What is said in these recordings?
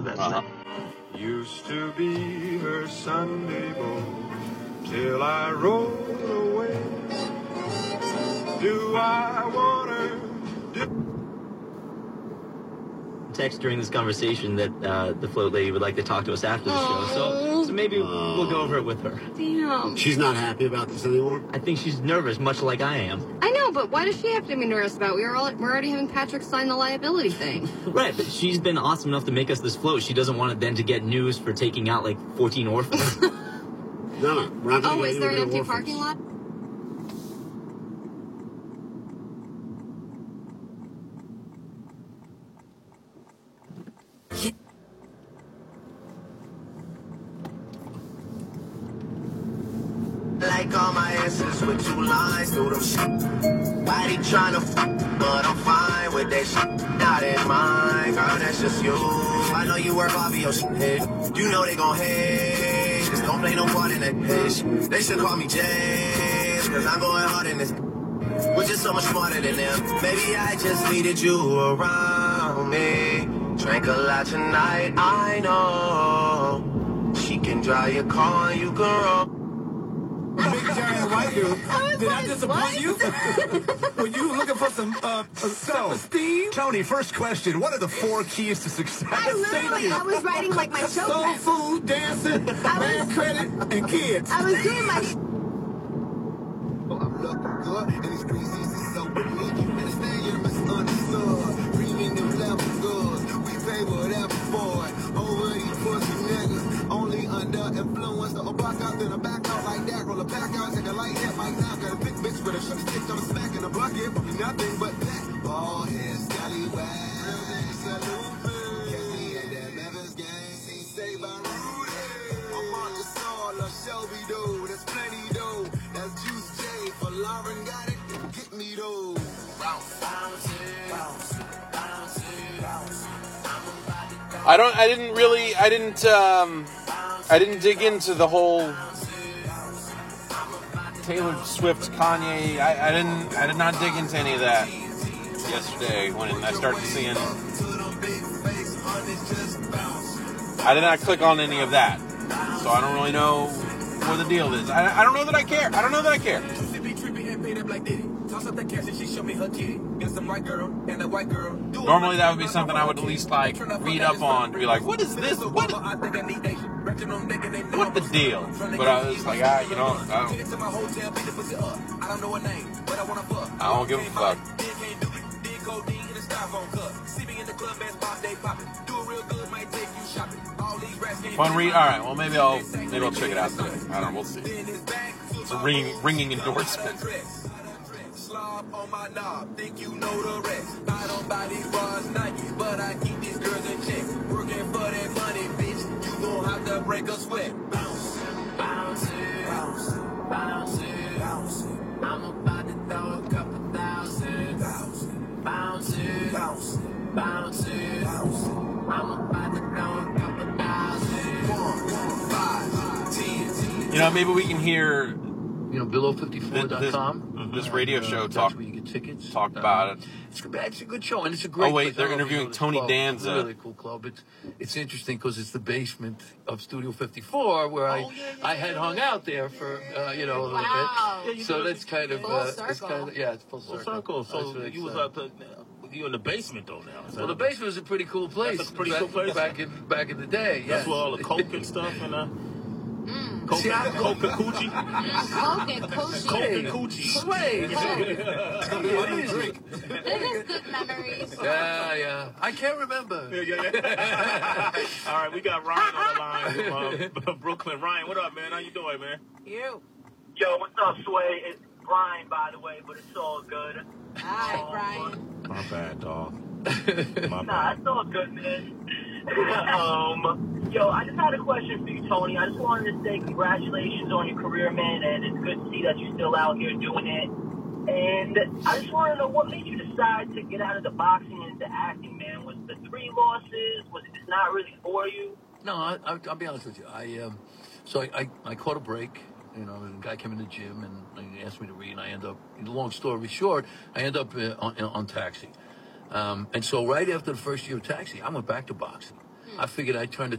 best thing. Used to be her Sunday boy till I rolled away. Do I want her? Text during this conversation that the float lady would like to talk to us after the show, so maybe we'll go over it with her. Damn. She's not happy about this anymore? I think she's nervous, much like I am. I know, but why does she have to be nervous about it? We're already having Patrick sign the liability thing. Right, but she's been awesome enough to make us this float. She doesn't want it then to get news for taking out like 14 orphans. No, we're not. Oh, is there an empty parking lot? Like all my answers with 2 lines through them shit. Why they tryna but I'm fine with that shit. Not in mine, girl, that's just you. I know you work off of your shit. You know they gon' hate. Just don't play no part in that bitch. They should call me James, cause I'm going hard in this. We're just so much smarter than them. Maybe I just needed you around me. Drank a lot tonight, I know. She can drive your car and you can roll. Big giant white dude. Did I disappoint you? Were you looking for some self-esteem? Tony, first question. What are the 4 keys to success? I was writing like my show. Soul food, dancing, man credit, and kids. I was doing my... I'm looking good, and these streets is so good. Understand you're misunderstood. Dreaming them level good. We pay whatever for it. Over these pussy niggas. Only under influence. So back out, then I back out like that. Roll a back out, take a light hit right now. Got a big bitch with a sugar stick. I'm smacking a bucket. But nothing but that. Ball head, scallywag. Salute me. Catch me at that Memphis game. See, say by Rudy. I'm on the soul of Shelby, though. There's plenty, though. That's Juice J. For Lauren got it. Get me, though. Bounce, bounce, bounce, bounce, bounce. I didn't dig into the whole Taylor Swift, Kanye. I did not dig into any of that yesterday when I started seeing. I did not click on any of that, so I don't really know what the deal is. I don't know that I care. Normally that would be something I would at least like read up on to be like, what is this? What the deal? But I was like, I don't give a fuck. Fun read. All right. Well, maybe I'll check it out today. I don't know. We'll see. It's a ringing endorsement. On my knob, think you know the rest. I don't buy these bras Nike, but I keep these girls in check. Working for that money, bitch. You gon' have to break a sweat. Bounce, bounce, bounce, bounce, bounce. I'm about to throw a couple thousand. Bounce, bounce, bounce, bounce, bounce. I'm about to throw a couple thousand. 1, 5, 10. Maybe we can hear. Below54.com. This radio show that's where you get tickets. Talked about it. It's a good show, and it's a great. Oh wait, place. they're interviewing Tony Danza. It's a really cool club. It's interesting because it's the basement of Studio 54, where I had hung out there for a little bit. Yeah, so that's kind of it's full circle. So really you was you in the basement though now. Well, the basement was a pretty cool place. That's a pretty cool place back in the day. Yeah. That's where all the coke and stuff and. Coke and coochie. Coke and coochie. Sway. It is good memories. Yeah. I can't remember. All right, we got Ryan on the line from Brooklyn. Ryan, what up, man? How you doing, man? You. Yo, what's up, Sway? It's Brian, by the way, but it's all good. Hi, Brian. My bad, dog. Nah, it's all good, man. Yo, I just had a question for you, Tony. I just wanted to say congratulations on your career, man, and it's good to see that you're still out here doing it. And I just want to know what made you decide to get out of the boxing and into acting, man. Was the 3 losses? Was it just not really for you? No, I'll be honest with you. I caught a break. The guy came in the gym and he asked me to read, and I end up, long story short, I end up on Taxi. And so right after the first year of Taxi, I went back to boxing. I figured I'd turn the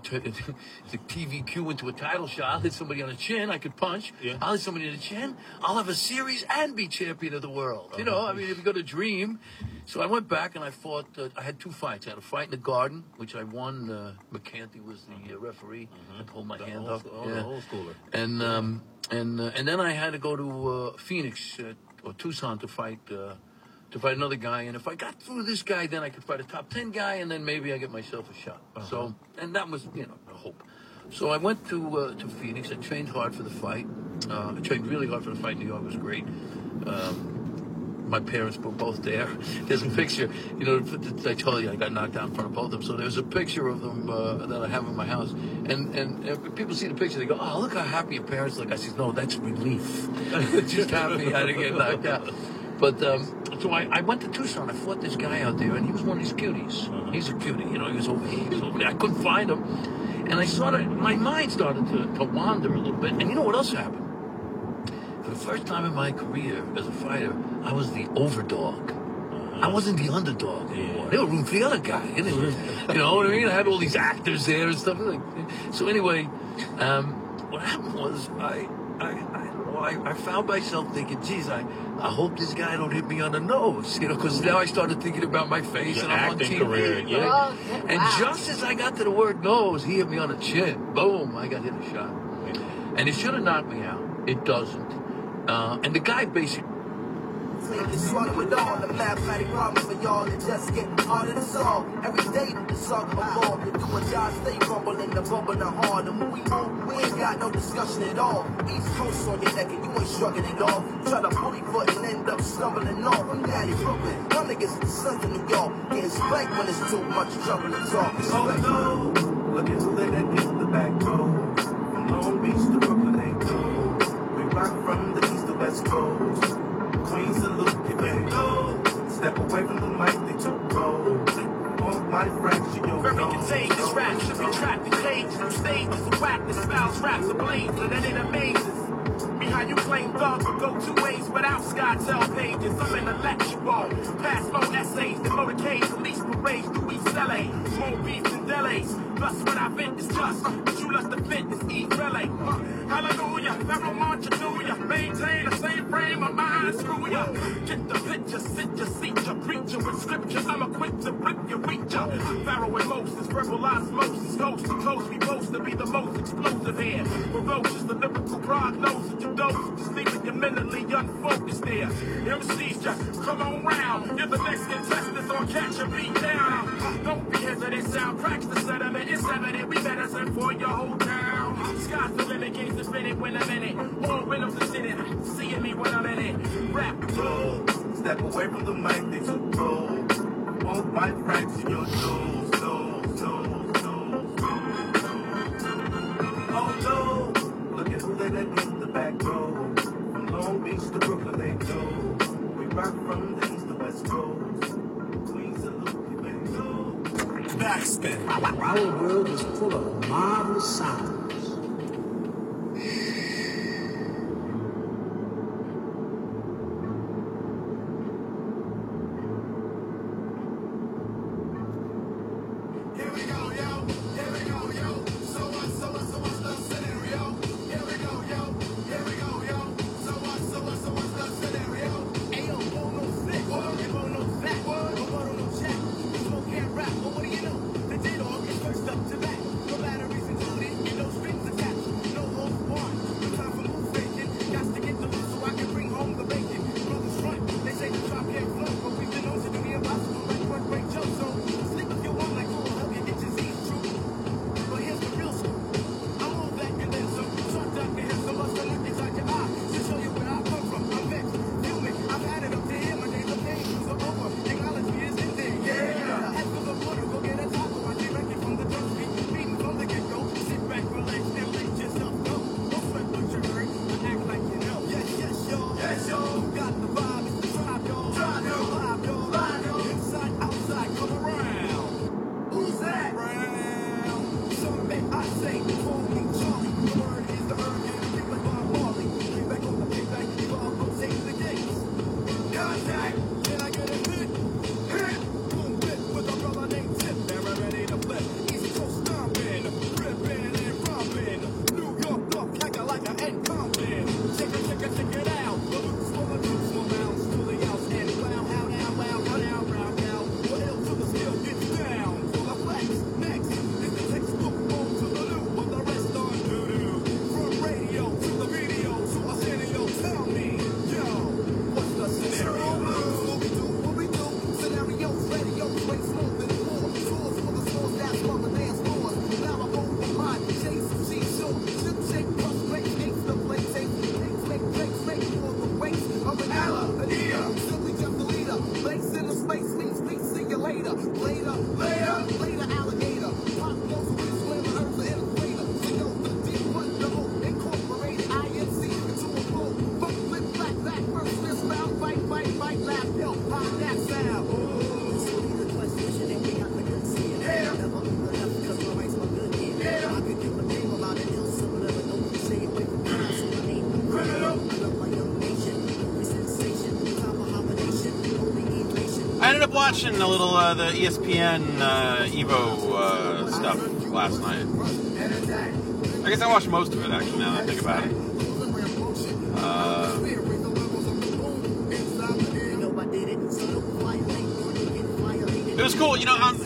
TVQ into a title shot. I'll hit somebody on the chin. I could punch. Yeah. I'll hit somebody in the chin. I'll have a series and be champion of the world. You know, I mean, if you go to Dream. So I went back and I fought. I had 2 fights. I had a fight in the Garden, which I won. McCanty was the referee. I pulled my hand up. The old schooler. And then I had to go to Phoenix or Tucson to fight another guy. And if I got through this guy, then I could fight a top 10 guy, and then maybe I get myself a shot. So, and that was, you know, the hope. So I went to Phoenix. I trained hard for the fight. I trained really hard for the fight. New York was great. My parents were both there. There's a picture, you know, I told you I got knocked out in front of both of them. So there's a picture of them that I have in my house. And people see the picture, they go, oh, look how happy your parents look. I said, no, that's relief. Just happy I didn't get knocked out. But so I went to Tucson. I fought this guy out there, and he was one of these cuties. He's a cutie, you know. He was over here, he was over there. I couldn't find him, and my mind started to wander a little bit. And you know what else happened? For the first time in my career as a fighter, I was the overdog. I wasn't the underdog anymore. They were rooting for the other guy. You know what I mean? I had all these actors there and stuff. So anyway, what happened was I found myself thinking, geez, I hope this guy don't hit me on the nose, you know, because now I started thinking about my face and I'm on TV. Career, yeah. Right? And just as I got to the word nose, he hit me on the chin. Boom, I got hit a shot. And it should have knocked me out. It doesn't. And the guy basically... Swallow it all, the mathematic problems for y'all that just get harder to solve. Every day the song evolve. You do a job, stay rumbling the bumble the hard. And when we move, we ain't got no discussion at all. East Coast on your neck and you ain't shrugging it off. Try to bully foot and end up stumbling off. I'm daddy Brooklyn, my niggas the sons of New York. Getting spanked when it's too much trouble to talk. Oh no, look at who they let get the back road. From Long Beach to Brooklyn ain't cool. We rock from the east to west coast. Queens and Luke, you better go. Step away from the mic, they took roll. On my fraction, you'll Very go. contagious rap should be trapped in cages. The stages of whackness, styles, raps, and blades, and then it amazes me how you claim thugs will go 2 ways without SkyTel pages. I'm intellectual, fast phone essays, the motorcades, police parades through East LA, more beats and delays. Plus when I vent it's just, but you lust the fitness, eat relay. Hallelujah, Pharaoh march to ya, maintain the same frame of mind, screw ya. Get the picture, sit your seat, ya, preacher with scripture, I'm equipped to rip your reacher. Pharaoh and Moses, verbal osmosis, coast to coast, we boast to be the most explosive here. Ferocious, the lyrical prognosis, you dose, just leaving you mentally unfocused there. MCs just come on round, you're the next contestant on Catch a Beat Down. Don't be hesitant, sound cracks the sediment, it's evident, we better send for your whole town. Sky's the limit, games is fitted when I'm in it. All rhythms are sitting, seeing me when I'm in it. Rap, Go, step away from the mic, they took roll. Won't my fraction, your toes, toes, toes, toes. Oh no, look at who they let get the back road. From Long Beach to Brooklyn they go. We rock from the east to west coast. Queens and Luke, you better go. Backspin. Our world is full of marvelous sounds. watching a little the ESPN Evo stuff last night. I guess I watched most of it, actually, now that I think about it. It was cool, you know. I'm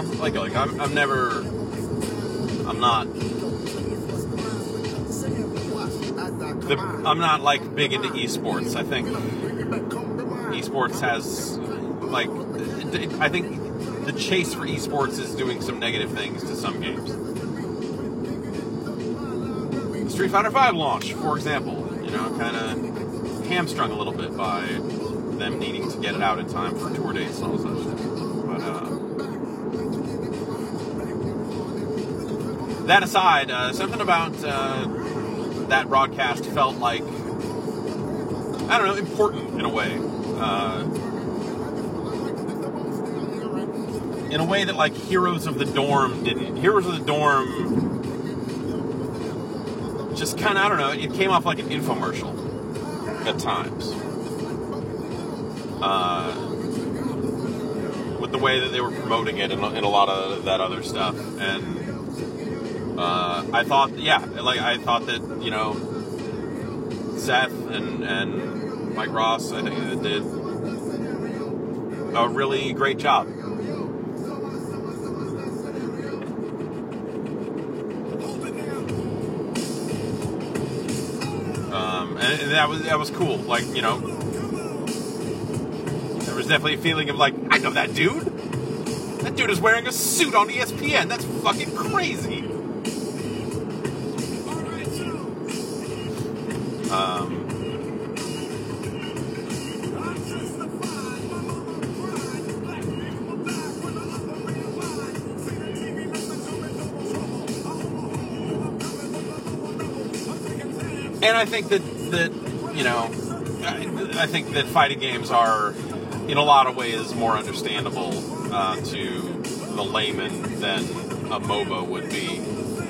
not big into esports. I think esports has I think the chase for esports is doing some negative things to some games. Street Fighter V launch, for example, kind of hamstrung a little bit by them needing to get it out in time for tour dates and all such stuff. But that aside, something about that broadcast felt like, I don't know, important in a way. In a way that, Heroes of the Dorm didn't. Heroes of the Dorm just kind of, I don't know, it came off like an infomercial at times. With the way that they were promoting it and a lot of that other stuff. And I thought that, Seth and Mike Ross, I think, did a really great job. And that was cool. There was definitely a feeling of I know that dude. That dude is wearing a suit on ESPN. That's fucking crazy. And I think that I think that fighting games are, in a lot of ways, more understandable to the layman than a MOBA would be.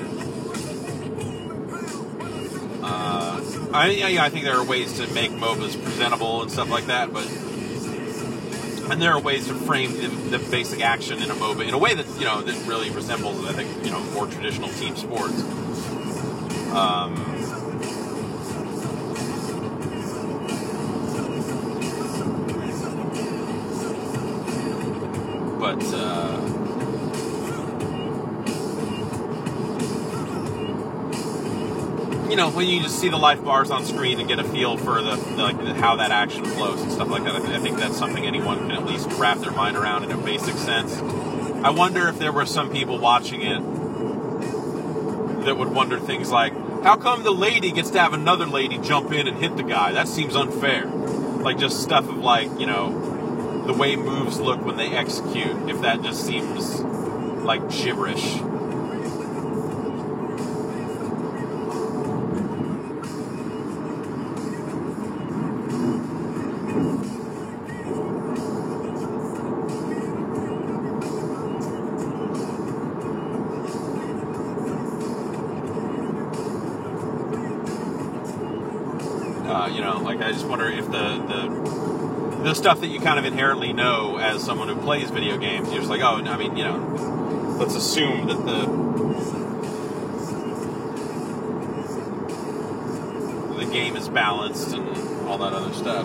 I think there are ways to make MOBAs presentable and stuff like that, and there are ways to frame the basic action in a MOBA in a way that that really resembles, I think, more traditional team sports. But when you just see the life bars on screen and get a feel for how that action flows and stuff like that, I think that's something anyone can at least wrap their mind around in a basic sense. I wonder if there were some people watching it that would wonder things like, how come the lady gets to have another lady jump in and hit the guy? That seems unfair. Just stuff of the way moves look when they execute, if that just seems like gibberish. I just wonder if the stuff that you kind of inherently know as someone who plays video games, you're just let's assume that the game is balanced and all that other stuff.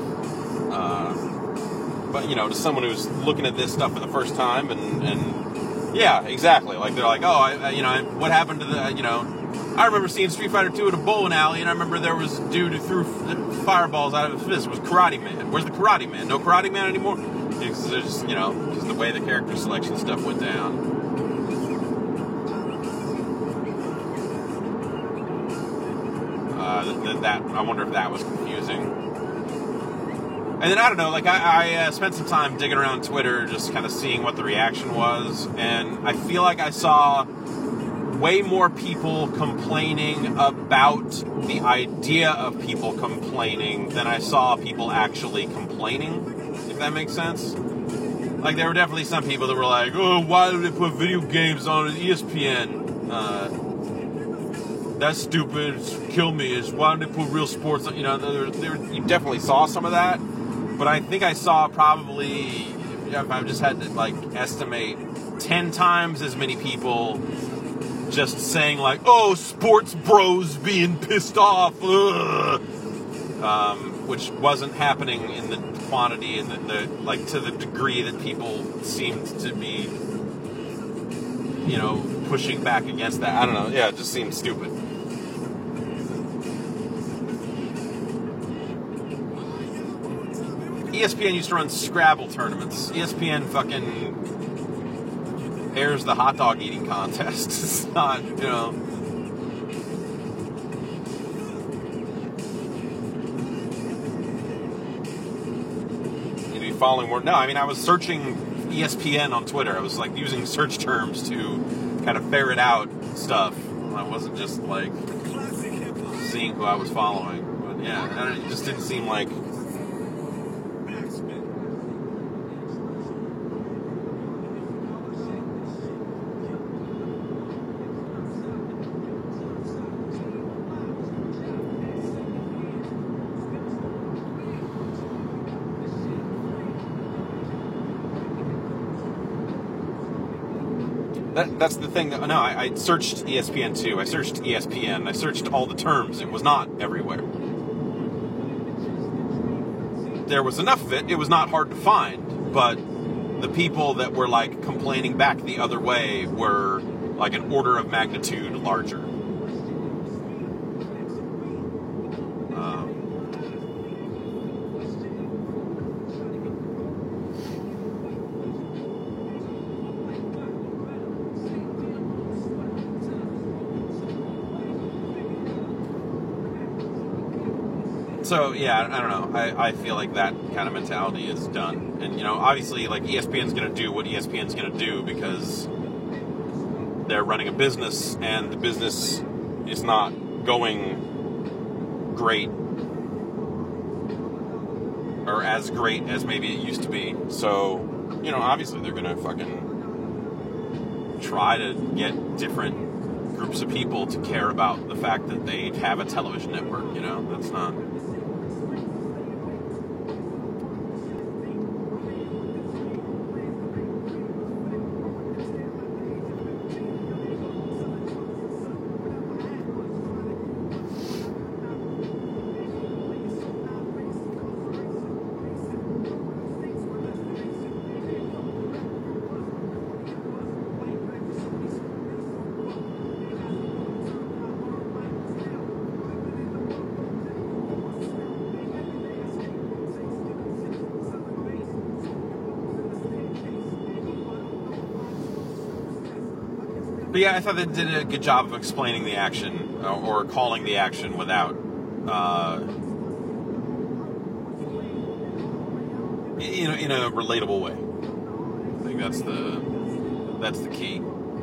But to someone who's looking at this stuff for the first time and yeah, exactly. They're what happened to I remember seeing Street Fighter 2 at a bowling alley, and I remember there was a dude who threw fireballs out of his fist. It was Karate Man. Where's the Karate Man? No Karate Man anymore? Because there's just, just the way the character selection stuff went down. I wonder if that was confusing. And then, I don't know, I spent some time digging around Twitter, just kind of seeing what the reaction was, and I feel like I saw way more people complaining about the idea of people complaining than I saw people actually complaining, if that makes sense. There were definitely some people that were like, oh, why do they put video games on ESPN? That's stupid, kill me, why don't they put real sports on? You definitely saw some of that, but I think I saw probably I've just had to like estimate 10 times as many people just saying like, "Oh, sports bros being pissed off," which wasn't happening in the quantity and the like to the degree that people seemed to be, you know, pushing back against that. I don't know. Yeah, it just seemed stupid. ESPN used to run Scrabble tournaments. ESPN fucking airs the hot dog eating contest. It's not, you know. You'd be following more. No, I mean, I was searching ESPN on Twitter. I was like using search terms to kind of ferret out stuff. I wasn't just like seeing who I was following. But yeah, it just didn't seem like. That's the thing. No, I searched ESPN too. I searched ESPN. I searched all the terms. It was not everywhere. There was enough of it. It was not hard to find. But the people that were like complaining back the other way were like an order of magnitude larger. So, yeah, I don't know. I feel like that kind of mentality is done. And, you know, obviously, like, ESPN's going to do what ESPN's going to do because they're running a business, and the business is not going great or as great as maybe it used to be. So, you know, obviously they're going to fucking try to get different groups of people to care about the fact that they have a television network, you know? That's not... But yeah, I thought they did a good job of explaining the action or calling the action without, in a relatable way. I think that's the key.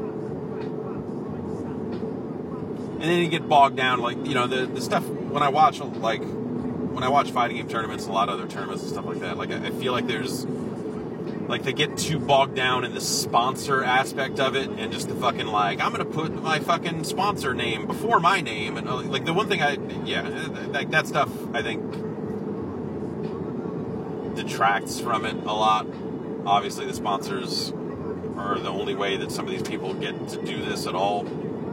And then you get bogged down, like, you know, the stuff when I watch fighting game tournaments, a lot of other tournaments and stuff like that. Like, I feel like there's. Like, they get too bogged down in the sponsor aspect of it and just the fucking, like, I'm going to put my fucking sponsor name before my name. And, like, the one thing like, that stuff, I think, detracts from it a lot. Obviously, the sponsors are the only way that some of these people get to do this at all.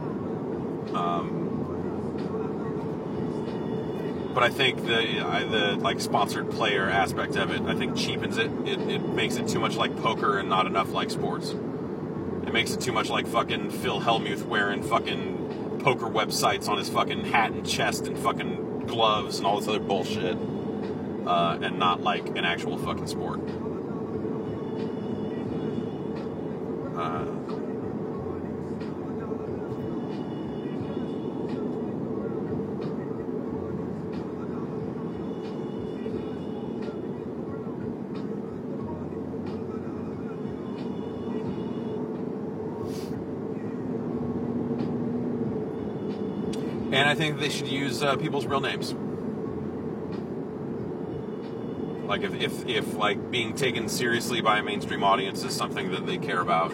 But I think the like sponsored player aspect of it, I think cheapens it. It makes it too much like poker and not enough like sports. It makes it too much like fucking Phil Hellmuth wearing fucking poker websites on his fucking hat and chest and fucking gloves and all this other bullshit, and not like an actual fucking sport. And I think they should use people's real names. Like if like being taken seriously by a mainstream audience is something that they care about,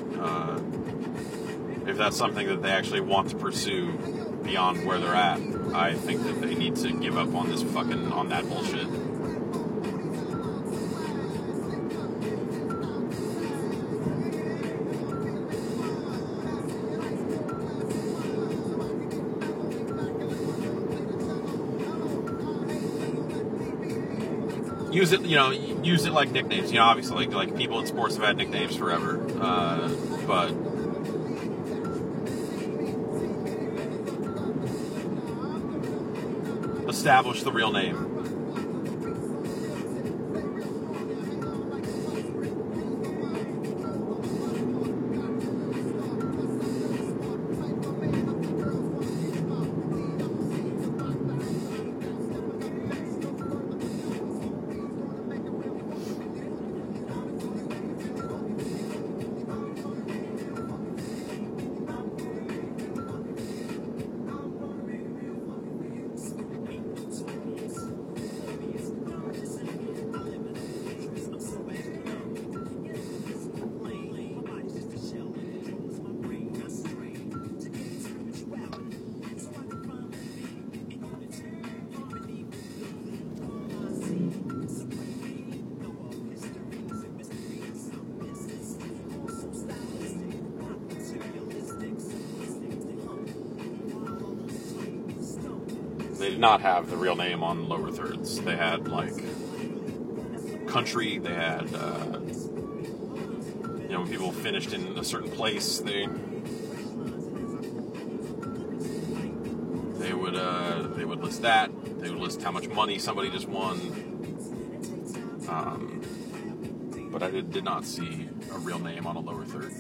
if that's something that they actually want to pursue beyond where they're at, I think that they need to give up on on that bullshit. use it, use it like nicknames. Obviously, like people in sports have had nicknames forever, but establish the real name. They did not have the real name on lower thirds. They had like country. They had when people finished in a certain place, they would list that. They would list how much money somebody just won. But I did not see a real name on a lower third.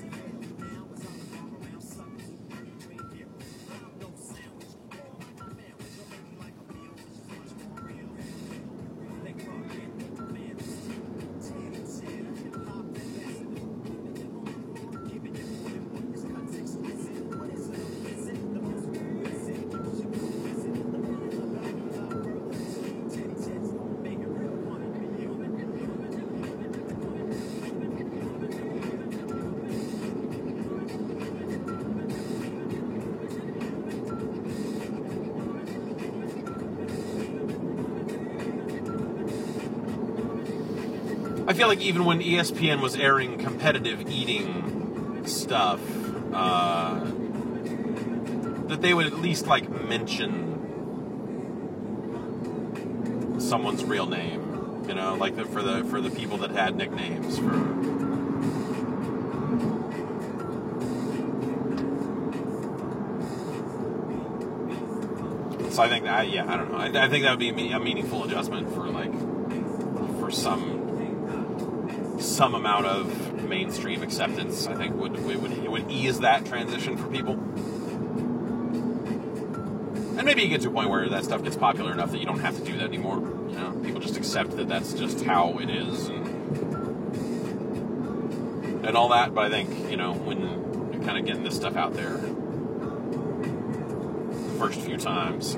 I feel like even when ESPN was airing competitive eating stuff, that they would at least like mention someone's real name, like for the people that had nicknames for. So I think that, I don't know. I think that would be a meaningful adjustment for some amount of mainstream acceptance. I think would ease that transition for people. And maybe you get to a point where that stuff gets popular enough that you don't have to do that anymore. People just accept that that's just how it is and all that. But I think, when you're kind of getting this stuff out there the first few times,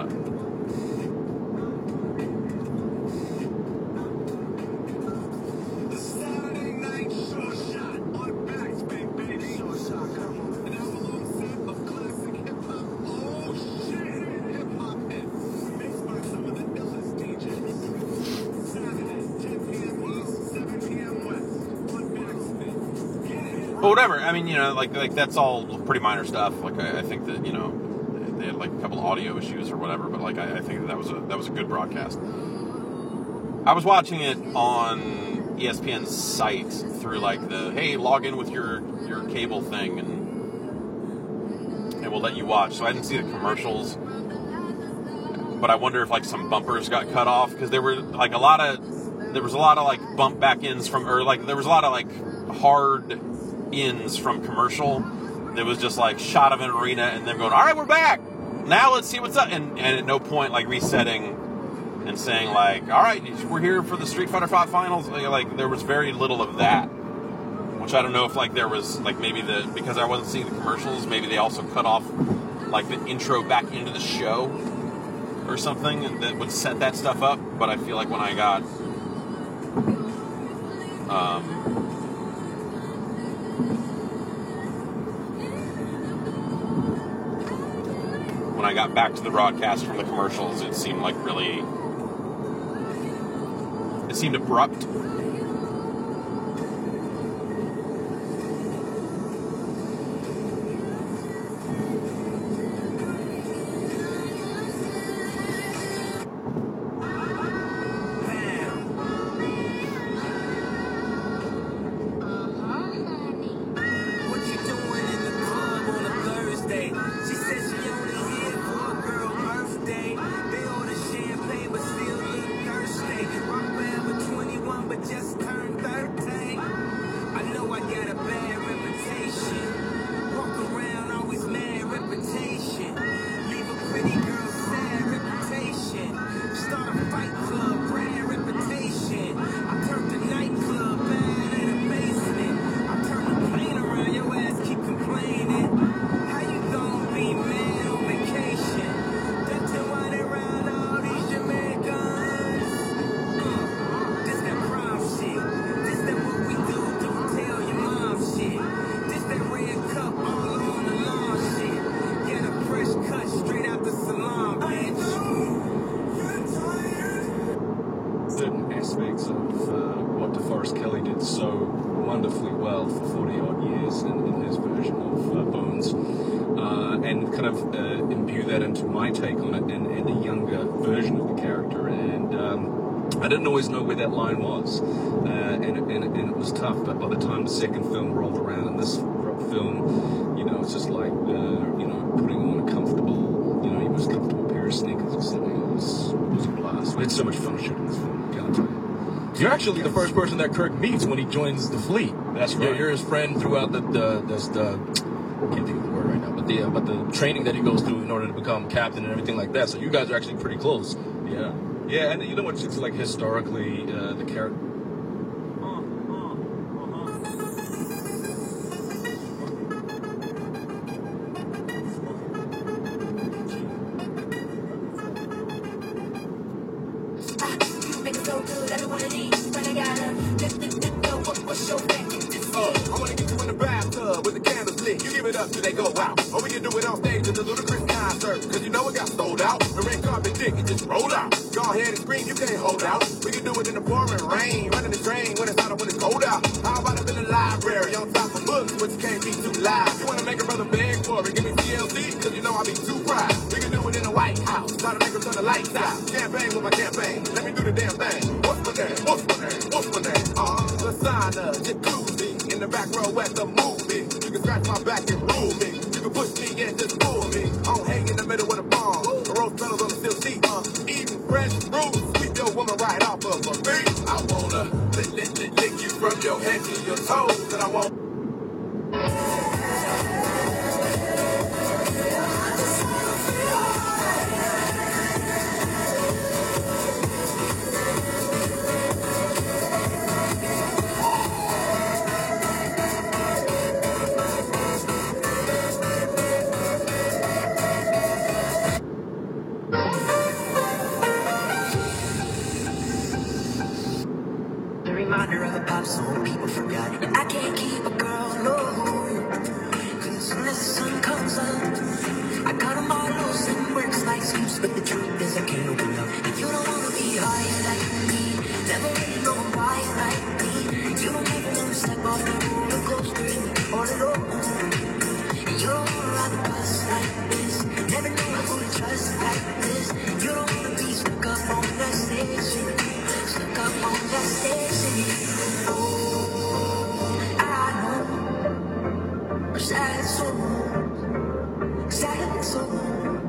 but whatever. I mean, like that's all pretty minor stuff. Like I think that they had like a couple of audio issues or whatever, but like I think that was a good broadcast. I was watching it on ESPN's site through like the log in with your cable thing and we'll let you watch. So I didn't see the commercials, but I wonder if like some bumpers got cut off because there was a lot of like bump back ins from, or like there was a lot of like hard ins from commercial. There was just like shot of an arena and them going, all right, we're back now, let's see what's up, and at no point like resetting and saying like, all right, we're here for the Street Fighter V finals. Like there was very little of that, which I don't know if like there was like maybe because I wasn't seeing the commercials, maybe they also cut off like the intro back into the show or something, and that would set that stuff up. But I feel like when I got back to the broadcast from the commercials, it seemed abrupt. kind of imbue that into my take on it in a younger version of the character. And I didn't always know where that line was, and it was tough. But by the time the second film rolled around, and this film, you know, it's just like you know, putting on a comfortable, you know, your most comfortable pair of sneakers or something. It was a blast. We had so much fun shooting this film. Can't tell you. You're actually the first person that Kirk meets when he joins the fleet. That's right. You're his friend throughout the I can't think of the word right now, but the training that he goes through in order to become captain and everything like that. So you guys are actually pretty close. Yeah. Yeah, and you know what? It's like historically, the character. I wanna get you in the bathtub with the candles lit. You give it up till they go out. Or we can do it on stage at the Ludacris concert. Cause you know it got sold out. The red carpet dick, it just roll out. Go ahead and scream, you can't hold out. We can do it in the pouring rain, running the train when it's hot or when it's cold out. How about up in the library on top of books, but you can't be too loud. You wanna make a brother beg for it, give me TLC, cause you know I be too proud. We can do it in the White House, try to make them turn the lights out. Campaign with my campaign, let me do the damn thing. What's my name? What's my name? What's my name? Lasagna, jacuzzi, in the back row at the movie. You can scratch my back and rule me. You can push me and just fool me. On hang in the middle with a bomb. The rose petals on the steel seat. Eating fresh fruit, sweet your woman right off of a feet. I wanna lick you from your head to your toes, and I won't. The reminder of a pop song people forgot. I can't keep a girl alone, cause as soon as the sun comes up, I got them all loose and works like scoops. But the truth is I can't open up. If you don't wanna be higher like me, never really know why you like me. You don't even wanna step off the roller coaster all alone. And you don't wanna ride the bus like this, never know who to trust like this. You don't wanna be stuck up on that station, stuck up on that station. Oh, I know, a sad soul, sad soul.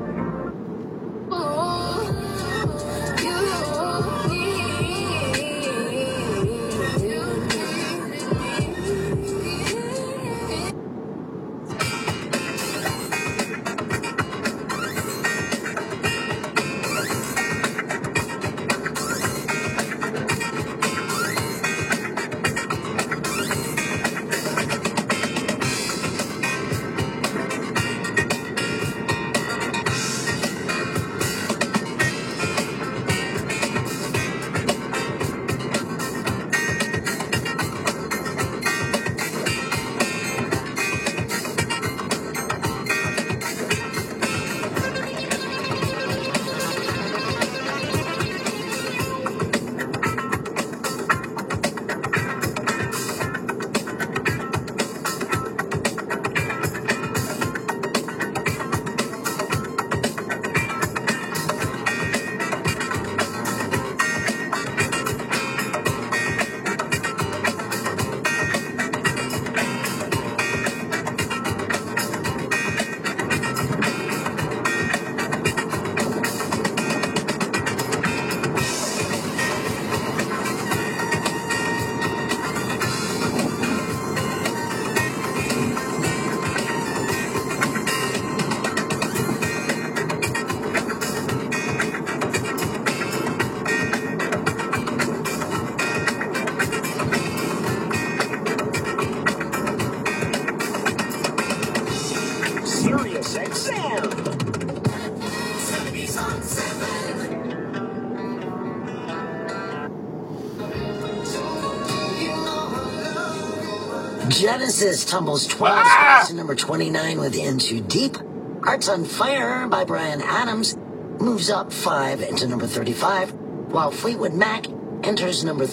Genesis tumbles 12 spots to number 29 with In Too Deep. Hearts on Fire by Bryan Adams moves up 5 into number 35, while Fleetwood Mac enters number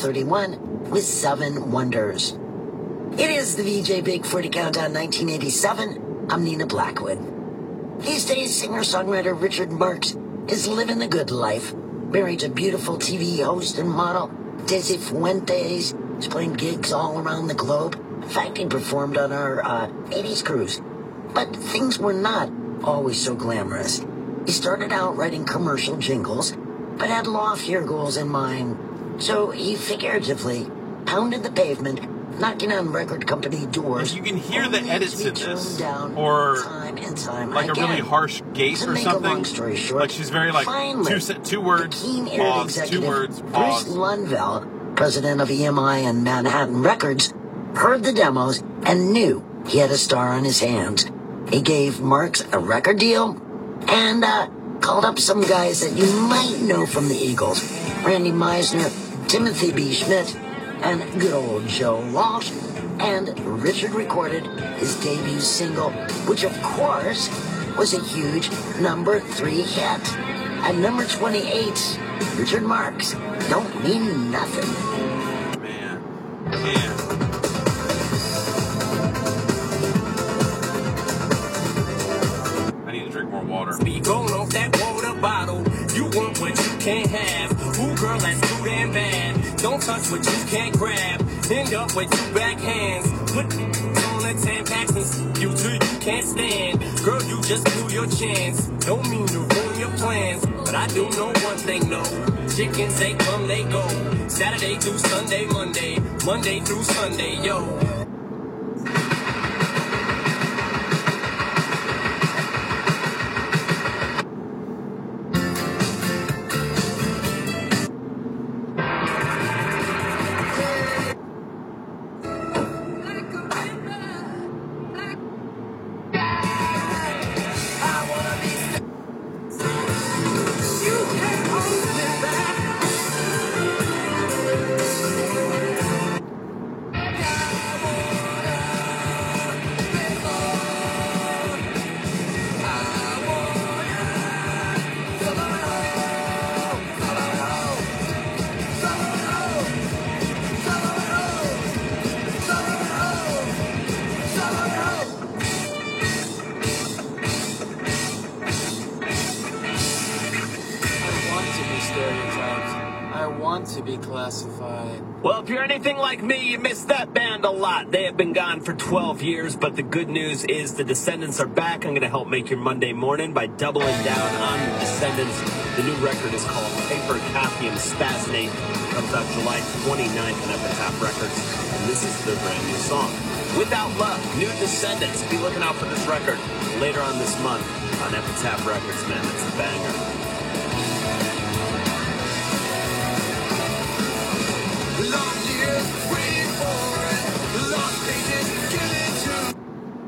31 with 7 Wonders. It is the VJ Big 40 Countdown 1987. I'm Nina Blackwood. These days, singer-songwriter Richard Marx is living the good life. Married to beautiful TV host and model Desi Fuentes. He's playing gigs all around the globe. In fact, he performed on our 80s cruise. But things were not always so glamorous. He started out writing commercial jingles, but had loftier goals in mind. So he figuratively pounded the pavement, knocking on record company doors. You can hear the edits in this, or like a really harsh gate or something. Long story short, like she's very like finally, two words, pause, 2 words, pause. Bruce Lundvall, president of EMI and Manhattan Records, heard the demos and knew he had a star on his hands. He gave Marx a record deal and called up some guys that you might know from the Eagles: Randy Meisner, Timothy B. Schmidt, and good old Joe Walsh. And Richard recorded his debut single, which of course was a huge number 3 hit. At number 28, Richard Marx, Don't Mean Nothing. Man. I need to drink more water. Speak on off that water bottle. You want what you can't have. Ooh, girl, that's too damn bad. Don't touch what you can't grab. End up with 2 backhands. Put on the 10 packs and you till you can't stand. Girl, you just blew your chance. Don't mean to ruin your plans, but I do know one thing, no. Chickens, they come, they go. Saturday through Sunday, Monday through Sunday, yo. To be classified. Well, if you're anything like me, you missed that band a lot. They have been gone for 12 years, but the good news is the Descendants are back. I'm going to help make your Monday morning by doubling down on the Descendants. The new record is called Hypercapnium Spasnate. It comes out July 29th on Epitaph Records, and this is their brand new song. Without Love, New Descendants. Be looking out for this record later on this month on Epitaph Records, man. That's a banger. Long years waiting for it, lost pages, give it to.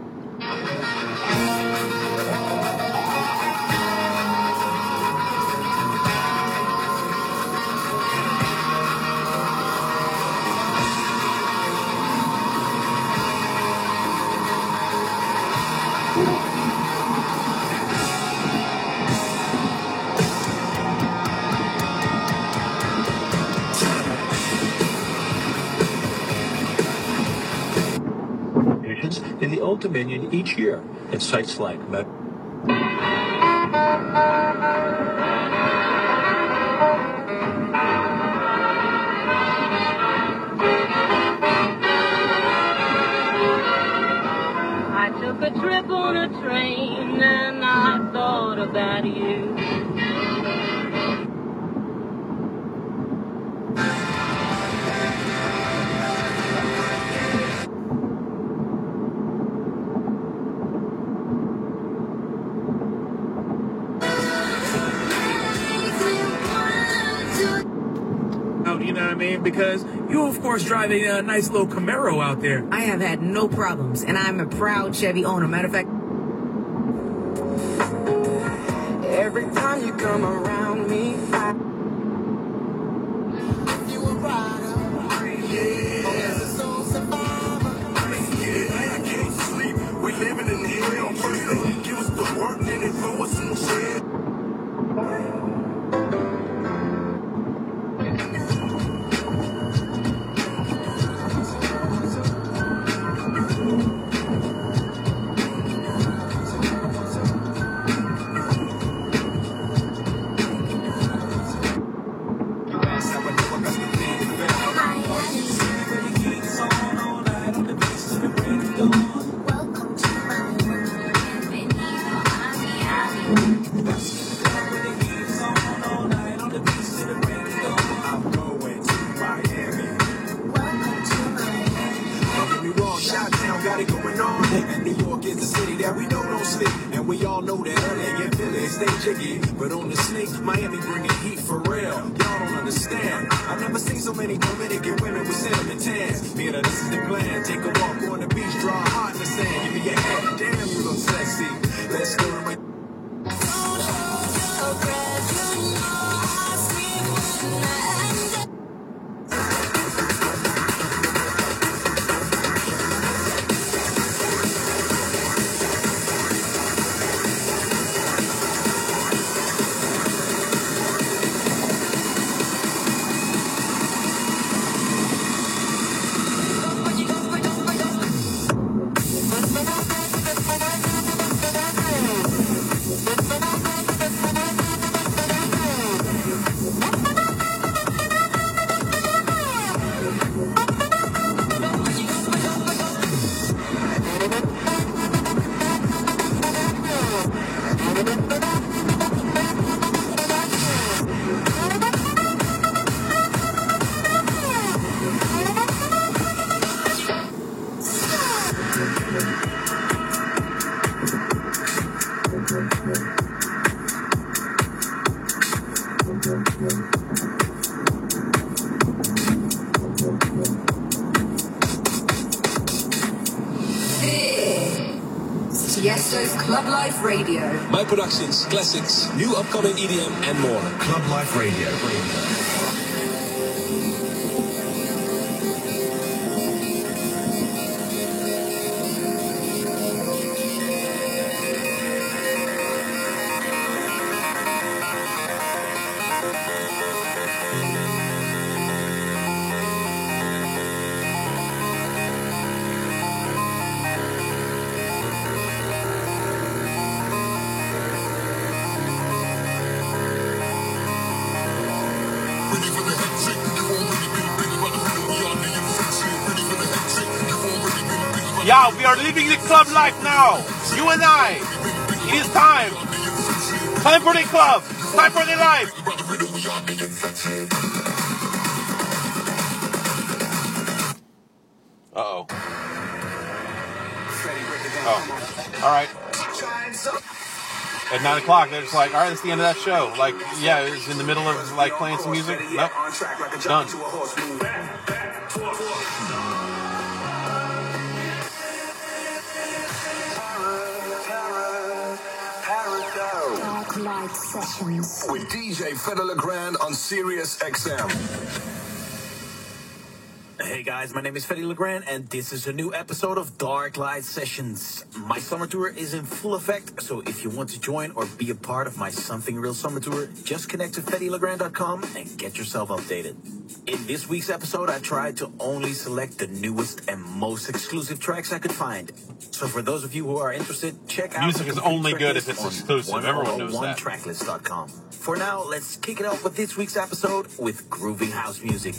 In the Old Dominion each year at sites like I took a trip on a train and I thought about you. You know what I mean? Because you, of course, drive a nice little Camaro out there. I have had no problems, and I'm a proud Chevy owner. Matter of fact, Every time you come around me, you a rider. Yeah. As a soul survivor. Yeah, I can't sleep. We living in hell. First, give us the work, then it throw us in the shed. Got it going on. And New York is the city that we know don't sleep. And we all know that LA and Philly stay jiggy. But on the sneak, Miami bringing heat for real. Y'all don't understand. I've never seen so many Dominican women with cinnamon tans. Me and this is the plan. Take a walk on the beach, draw a heart in the sand. Give me your hand. Damn, you look sexy. Let's go to my... Tiesto's Club Life Radio. My productions, classics, new upcoming EDM, and more. Club Life Radio. Yeah, we are living the club life now. You and I. It is time. Time for the club. Time for the life. Uh-oh. Oh. All right. At 9 o'clock, they're just like, all right, that's the end of that show. Like, yeah, it was in the middle of, like, playing some music. Nope. Done. Dark Light Sessions with DJ Fedde Le Grand on Sirius XM. Hey guys, my name is Fedde Le Grand, and this is a new episode of Dark Light Sessions. My summer tour is in full effect, so if you want to join or be a part of my Something Real summer tour, just connect to FeddeLegrand.com and get yourself updated. In this week's episode, I tried to only select the newest and most exclusive tracks I could find. So for those of you who are interested, check out music is only good if it's exclusive. Everyone knows that. OneTracklist.com. For now, let's kick it off with this week's episode with groovy house music.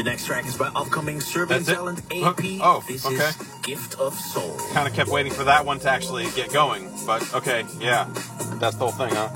next track is by upcoming Serbian talent AP. This is Gift of Soul. Kind of kept waiting for that one to actually get going, but okay, yeah. That's the whole thing, huh?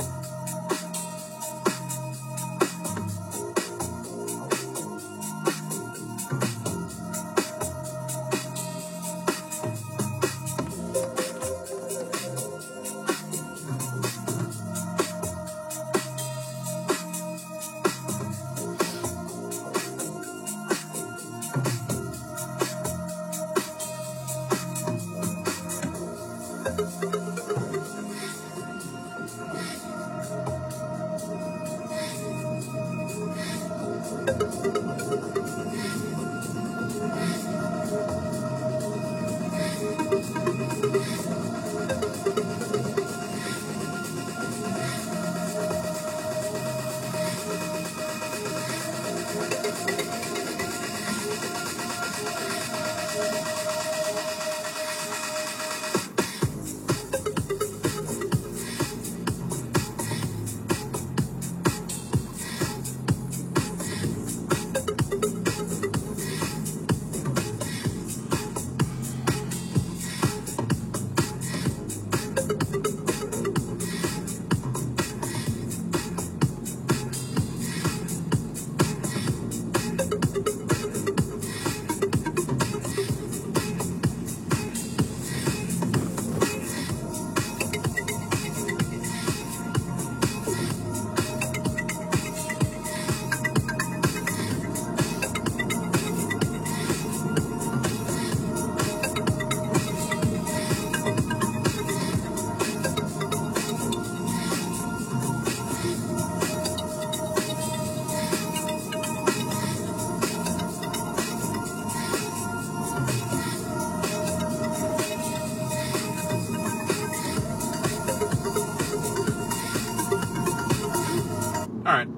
All right.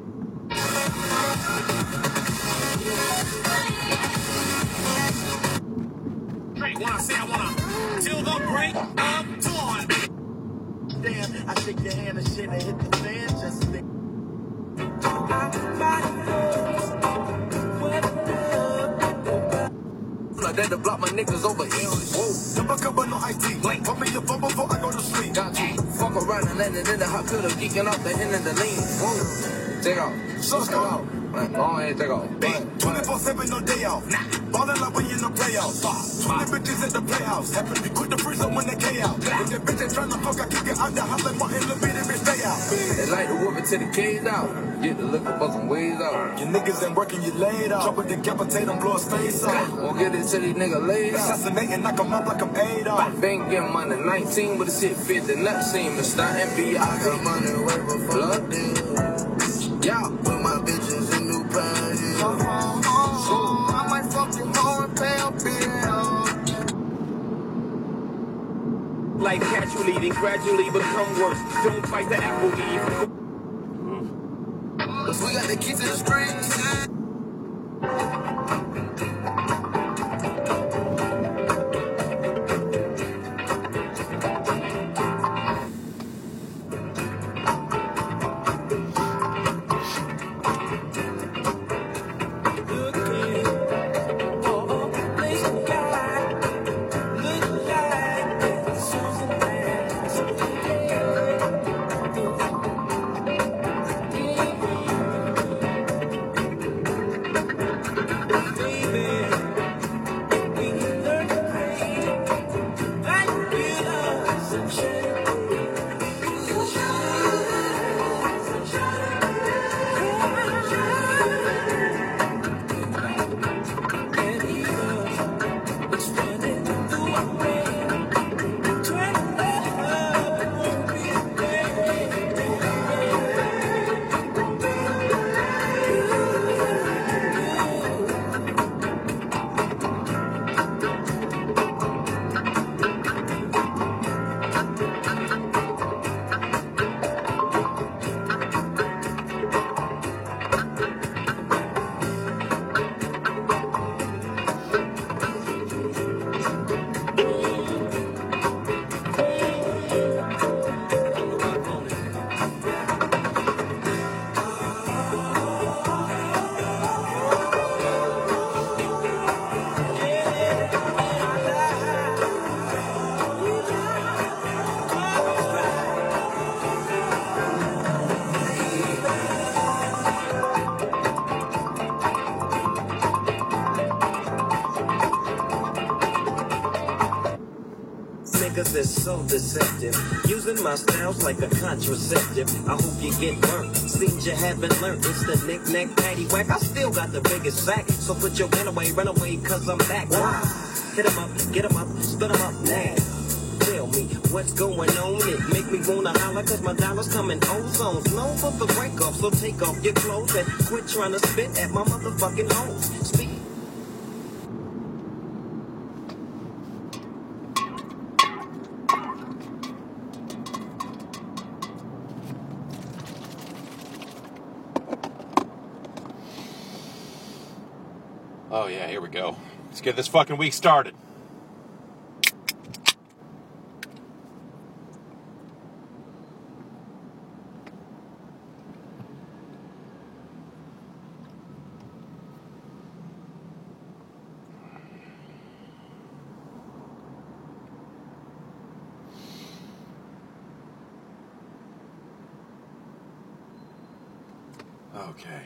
When I say I wanna till the break of dawn. Damn, I shake your hand and shit and hit the fan just think. Like that to block my niggas over here. Whoa, never cover no IT. Like, pump me your phone before I go to sleep. Got you. Fuck around and landed in the hot pillow, geeking off the end of the lean. Whoa, take off. Take off. Go ahead, take off. 24/7, no day off. Ballin' like when you in the playoffs. 20 bitches at the playhouse. Happen to quit the freezer when they K out. If the bitch ain't tryna fuck, I kick it out the house like Martin Luther King, bitch, stay out. They like to whoop it till the K's out. Get the liquor, bust some ways out. Your niggas ain't working, you laid out. Drop it, decapitate them, blow his face out. Won't get it till these niggas laid out. Assassinating, knock 'em up like I'm Adolf. Been getting money 19, but the shit fit the nut seam. It's not NBA. I got money way before the deal. Yeah, put my bitches in new pants. I might fuck your whole pay a bill. Like casually, then gradually become worse. Don't fight the apple eve. Cause we got the keys to the streets. Baby. niggas is so deceptive. Using my styles like a contraceptive. I hope you get burnt. Seems you haven't learned. It's the knick-knack paddywhack. I still got the biggest sack. So put your gun away, run away, cause I'm back. Why? Hit 'em up, get 'em up, split 'em up now. Tell me what's going on. It make me wanna holler cause my dollars come in ozones. Known for the break off, so take off your clothes and quit trying to spit at my motherfucking hoes. Speak. Oh yeah, here we go. Let's get this fucking week started. Okay.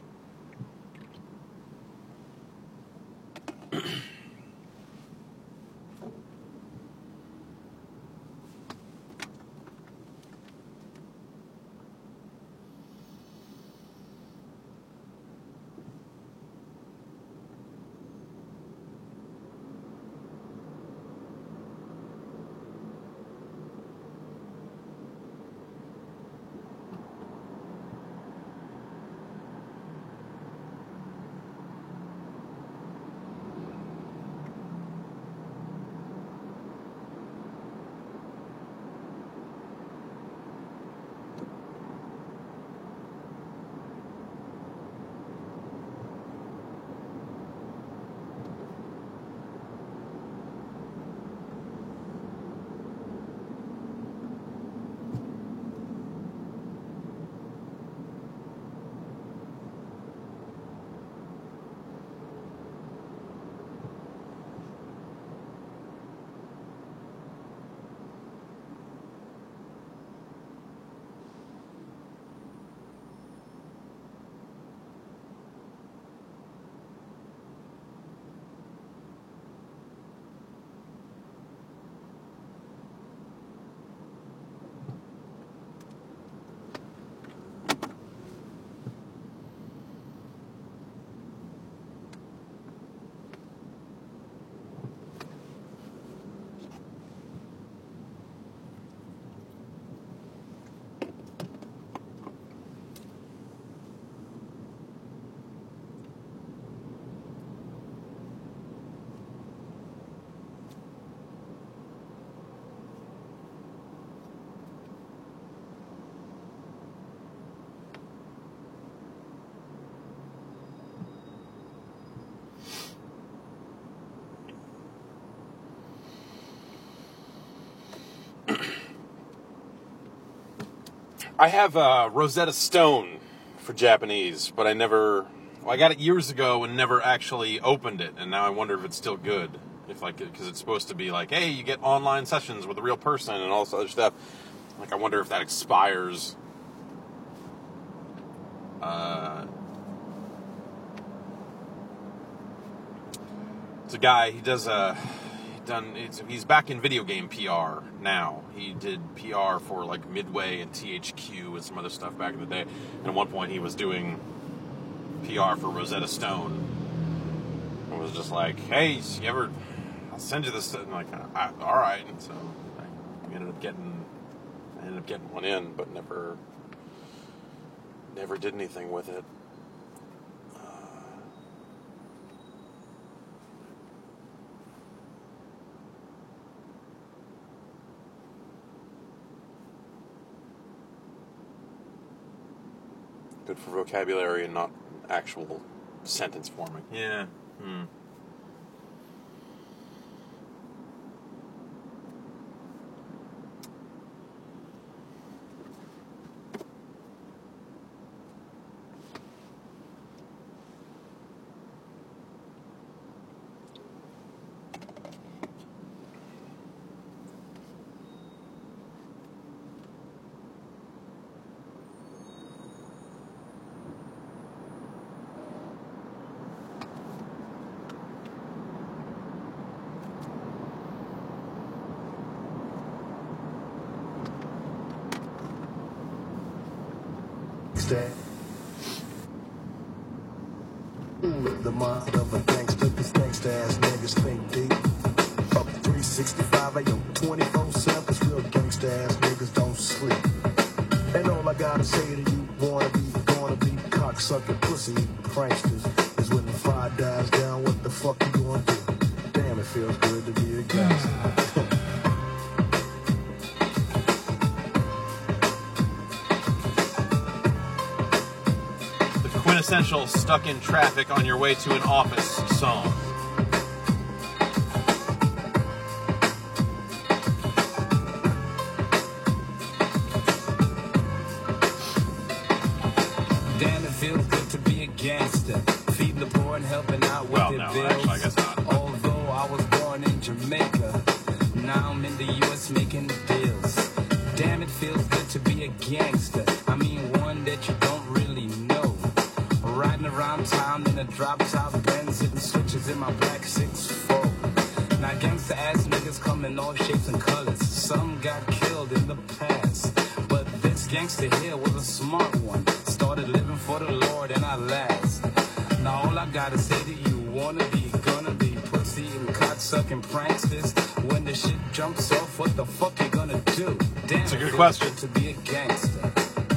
I have Rosetta Stone for Japanese, but I got it years ago and never actually opened it, and now I wonder if it's still good. Because it's supposed to be like, hey, you get online sessions with a real person and all this other stuff. Like, I wonder if that expires. It's a guy, he's back in video game PR now. He did PR for like Midway and THQ and some other stuff back in the day. And at one point he was doing PR for Rosetta Stone. It was just like, hey, I'll send you this. And like, all right. And so I ended up getting one in, but never did anything with it. Good for vocabulary and not actual sentence forming. Yeah. gangsta. The mind of a gangster, cause gangsta ass niggas think deep. Up 365, ayo, 24/7, cause real gangsta ass niggas don't sleep. And all I gotta say to you, gonna be cocksucker pussy pranksters, is when the fire dies down, what the fuck you gonna do? Damn, it feels good to be a gangster. Quintessential stuck in traffic on your way to an office song. Damn, it feels good to be a gangster, feeding the poor and helping out with their bills. Actually, I guess not. Although I was born in Jamaica, now I'm in the U.S. making deals. Damn, it feels good to be a gangster. I mean, one that you don't really know. Riding around town in a drop-top Benz, hitting switches in my black 6'4". Now gangsta ass niggas come in all shapes and colors. Some got killed in the past, but this gangster here was a smart one. Started living for the Lord and I last. Now all I gotta say to you, wanna be, gonna be pussy and cocksucking pranksters. When the shit jumps off, what the fuck you gonna do? Damn, it's a good question. To be a gangster.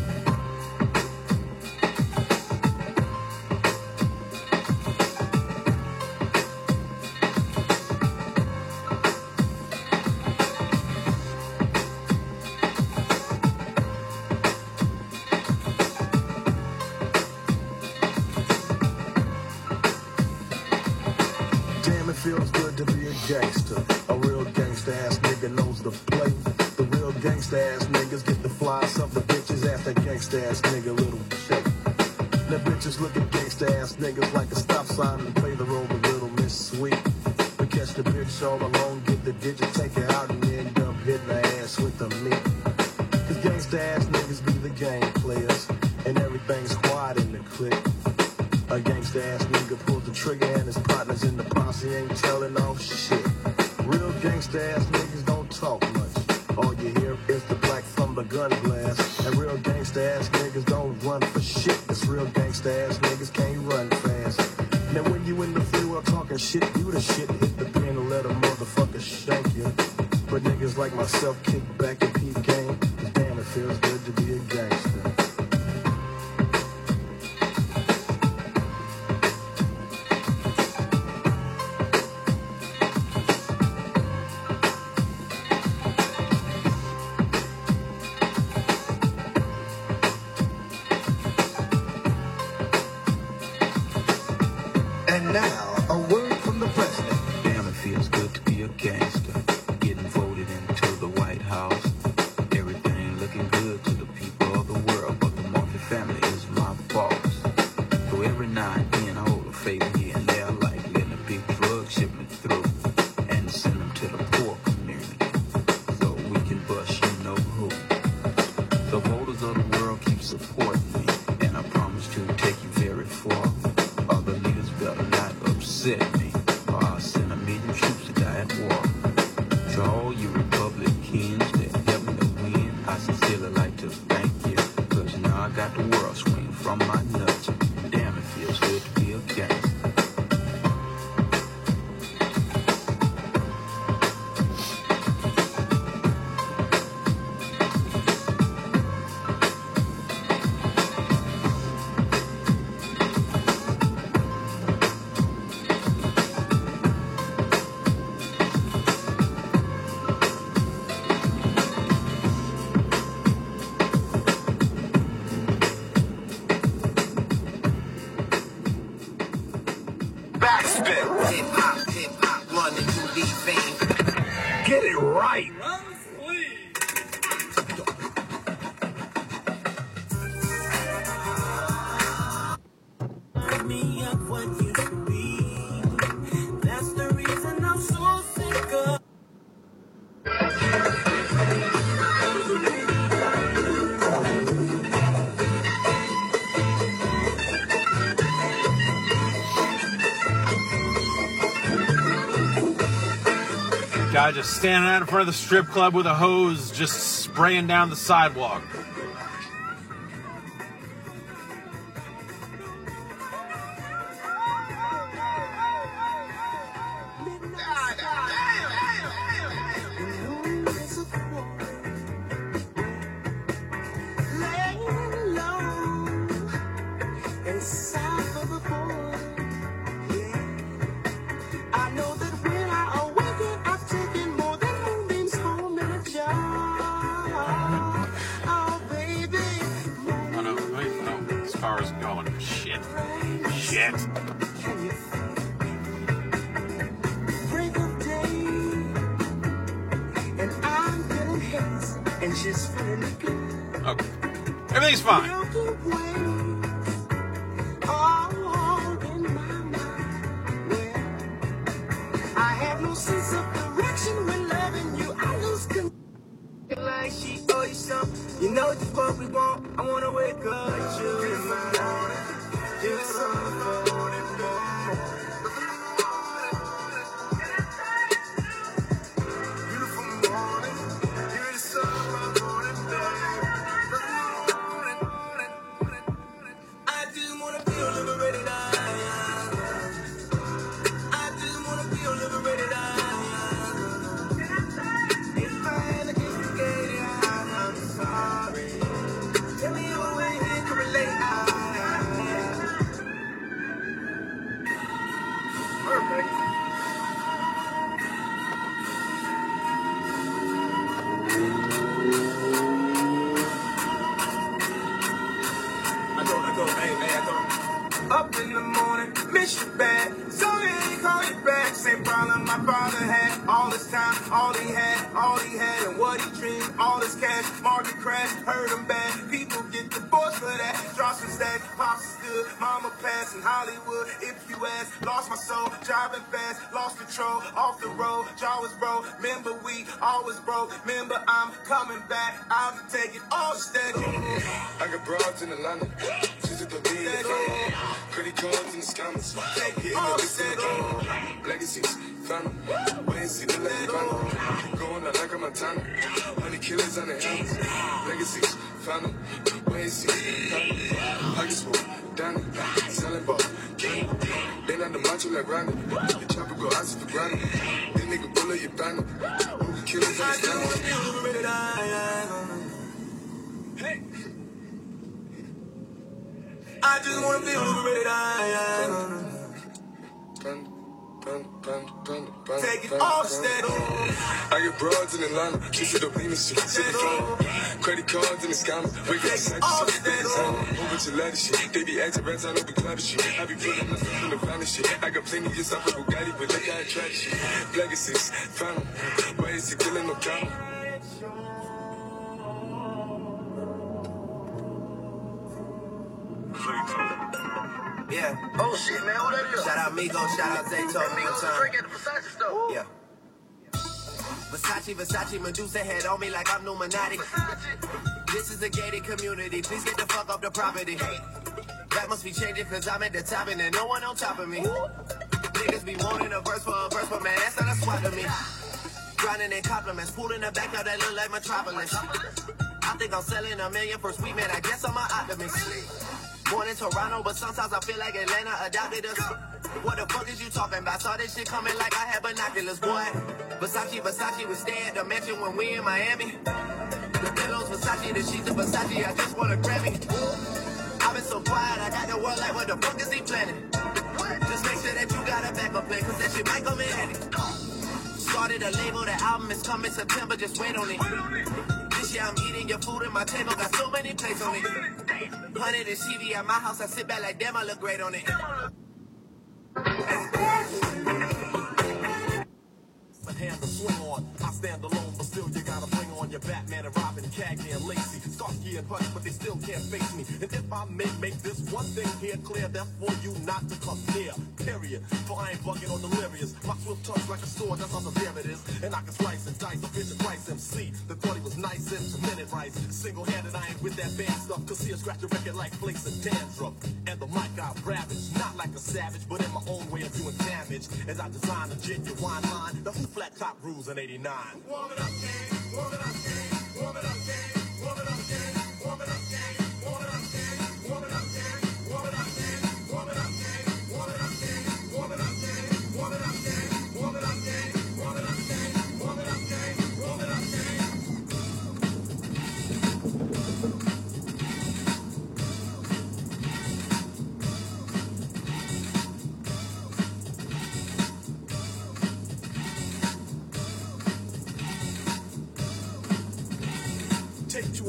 Feels good to be a gangster. A real gangsta ass nigga knows the play. The real gangsta ass niggas get the flies of the bitches. Ask that gangsta ass nigga little shake. The bitches look at gangsta ass niggas like a stop sign and play the role of Little Miss Sweet. We catch the bitch all alone, get the digit, take her out and end up hitting her ass with the meat. Cause gangsta ass niggas be the game players and everything's quiet in the clique. A gangsta ass nigga pulled the trigger and his partners in the posse ain't telling off shit. Real gangsta ass niggas don't talk much. All you hear is the black from the gun blast. And real gangsta ass niggas don't run for shit. It's real gangsta ass niggas can't run fast. Now when you in the field talking shit, you the shit. Hit the pen and let a motherfucker shank you. But niggas like myself kick back and peep game. Cause damn, it feels good to be a gangster. And now, a word from the president. Damn, it feels good to be a gangster. Getting voted into the White House. Everything looking good to the people of the world, but the Murphy family is my boss. So every now and then I hold a favor here and there, like letting a big drug shipment through and send them to the poor community so we can bust you know who. The voters of the world keep supporting me, and I promise to take you very far. Other leaders better not upset me, or I'll send 1,000,000 troops to die at war. To all you Republicans that helped me to win, I sincerely like to thank you, cause now I got the world swinging from my nuts. Damn, it feels good to be a gangster. Backspin. Hip hop, running through these veins. Get it right. Bring me up what used to be. That's the reason I'm so sick of. Guy just standing out in front of the strip club with a hose, just spraying down the sidewalk. never before. Yeah. I know that when I awaken, I've taken more than moonbeams home and a job. Oh, baby. Oh no, wait, no, this car is going. Shit. Shit. Break of day, and I'm feeling haze, and she's feeling good. Okay. Everything's fine. Milky Way, all in my mind. Yeah. I have no sense of direction when loving you. I lose control. Like she owe you something. You know what the fuck we want. I wanna wake up with you in my morning. Give it some morning, beautiful morning. Give it some morning, baby. I just wanna feel liberated. I just wanna feel liberated. If I had to get together, I'm sorry. Tell me your way you can relate. Perfect. Up in the morning, miss you bad. Sorry I ain't call you back. Same problem my father had. All this time, all he had, and what he dreamed. All this cash, market crash, hurt him bad. People get divorced for that. Drop some stacks, pops stood, mama passed in Hollywood. If you ask, lost my soul, driving fast, lost control, off the road, jaw was broke. Remember we always broke. Remember I'm coming back. I'm taking all steady. I got broads in Atlanta. She's at the beat. Credit cards in the scammers. Hitting the list in the legacies. Phantom. Wait and see the legend. Going out like a Montana. Honey killers on the helmets. Legacies. Phantom. Wait and see. Pockets full. Danny. Selling ball. They not the macho like Randy. The chopper go icy for granted. This nigga bullet your banner. Who killers on the scammers. Hey. I just wanna feel liberated. Take it all steady. I get broads in Atlanta. She said the beam is shit. Sit the phone. Credit cards in the scammers. Wake up, sex, shit. Whole bunch of letter shit. They be acting rats, I don't be clever shit. I be putting myself in the family shit. I got plenty of stuff with Bugatti, but they got track shit. Legacies, Phantom. Why is he killing no camera? Yeah. Oh shit, man, who that is? Shout out Migo, shout out Zayto, Migo drink at the Versace store. Yeah. Versace, Medusa head on me like I'm Illuminati. This is a gated community, please get the fuck off the property. That must be changing cause I'm at the top and there's no one on top of me. Niggas be wanting a verse for a verse, but man, that's not a swap to me. Grinding in compliments, pool in the back of that look like Metropolis. I think I'm selling $1 million for sweet, man, I guess I'm an optimist. Born in Toronto, but sometimes I feel like Atlanta adopted us. What the fuck is you talking about? Saw this shit coming like I had binoculars, boy. Versace, we stay at the mansion when we in Miami. The pillows, Versace, the sheets of Versace, I just want a Grammy. I've been so quiet, I got the world like, what the fuck is he planning? Just make sure that you got a backup plan, cause that shit might come in handy. Started a label, the album is coming September, just wait on it. This year I'm eating your food at my table, got so many plates on it. 100 and TV at my house, I sit back like damn, I look great on it. A hand to swing on, I stand alone, but still you gotta bring on your Batman and Robin, Cagney and Lacey, Starsky and Hutch, but they still can't face me. And if I may make this one thing here clear, that's for you not to come near, period. For I ain't bugging or delirious. My swift touch like a sword, that's how severe it is. And I can slice and dice, a Vincent Price MC. The thought he was nice and cemented rice. Single-handed, I ain't with that band stuff, cause he'll scratch the record like flakes and dandruff. And the mic I ravage, not like a savage, but in my own way of doing damage. As I design a genuine line, the who flat top rules in 89. Warm it up, gang. Warm it up, gang. Warm it up, gang. Warm it up, gang. Warm it up, gang. Warm it up, gang. Warm it up, gang. Warm it up, gang. Warm it up, gang. Warm it up, gang. Warm it up, gang. Warm it up, gang. Warm it up, gang. Warm it up, gang. Warm it up, gang. Warm it up, gang.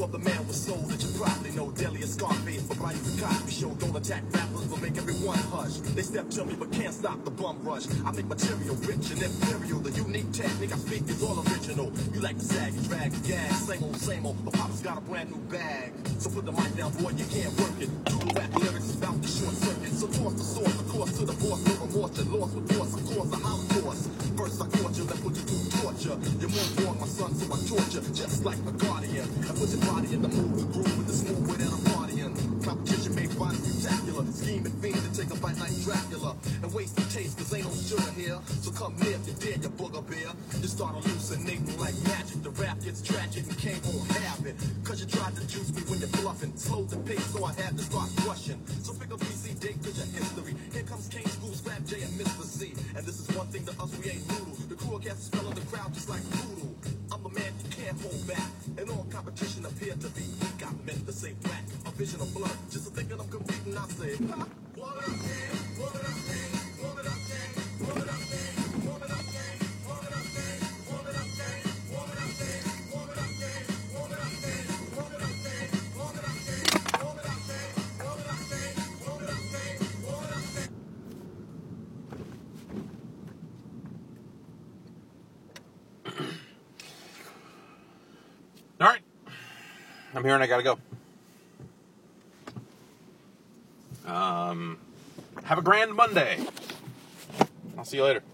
of the man with soul that you probably know. Deli and Scarface, but right the Cosby Show. Don't attack rappers, but make everyone hush. They step to me, but can't stop the bum rush. I make material rich and imperial. The unique technique I speak is all original. You like to sag, you drag, you gag, same old. But Papa's got a brand new bag. So put the mic down, boy, you can't work it. True rap lyrics is about the short circuit. So toss the source, of course, to the boss. No remorse, you're lost with force, of course, a holocaust. First I caught you, then put you through torture. You're more wrong, my son, so I torture. Just like a guardian. I put your body in the mood, the groove with the smooth without a partying. Competition made body spectacular. Scheming fiend to take a bite like Dracula. And waste the taste, cause ain't no sugar here. So come near if you dare, you booger bear. You start hallucinating like magic. The rap gets tragic and can't won't have it. Cause you tried to juice me when you're bluffing. Slowed the pace, so I had to start rushing. So pick a PC date, cause your history. Here comes Kane School, Slap J, and Mr. C. And this is one thing to us, we ain't noodle. The crew cast spell on the crowd just like voodoo. I'm the man you can't hold back. And all competition appeared to be weak. I meant to say black, a vision of blood. Just a thinking I'm competing, I say, ha! Warm it up, gang, warm it up, gang, warm it up, gang, warm it up, gang, warm it up, gang, warm it up, gang, warm it up, gang, warm it up, gang, warm it up, gang, warm it up, gang, warm it up, gang, warm it up, gang, warm it up, gang, warm it up, gang, warm it up, gang, warm it up, gang. All right. I'm here and I gotta go. Have a grand Monday. I'll see you later.